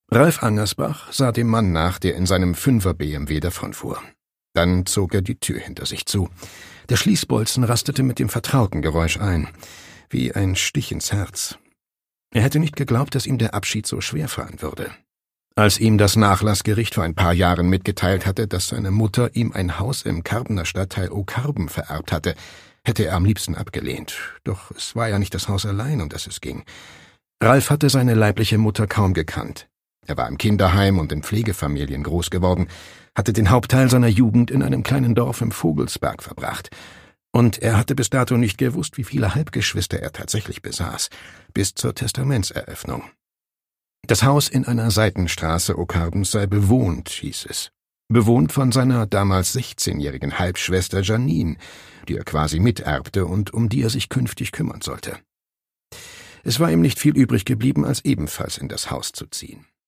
Ralf Angersbach sah dem Mann nach, der in seinem 5er BMW davonfuhr. Dann zog er die Tür hinter sich zu. Der Schließbolzen rastete mit dem vertrauten Geräusch ein, wie ein Stich ins Herz. Er hätte nicht geglaubt, dass ihm der Abschied so schwer fallen würde. Als ihm das Nachlassgericht vor ein paar Jahren mitgeteilt hatte, dass seine Mutter ihm ein Haus im Karbener Stadtteil Okarben vererbt hatte, hätte er am liebsten abgelehnt. Doch es war ja nicht das Haus allein, um das es ging. Ralf hatte seine leibliche Mutter kaum gekannt. Er war im Kinderheim und in Pflegefamilien groß geworden, hatte den Hauptteil seiner Jugend in einem kleinen Dorf im Vogelsberg verbracht. Und er hatte bis dato nicht gewusst, wie viele Halbgeschwister er tatsächlich besaß, bis zur Testamentseröffnung. Das Haus in einer Seitenstraße Okarbens sei bewohnt, hieß es. Bewohnt von seiner damals 16-jährigen Halbschwester Janine, die er quasi miterbte und um die er sich künftig kümmern sollte. Es war ihm nicht viel übrig geblieben, als ebenfalls in das Haus zu ziehen.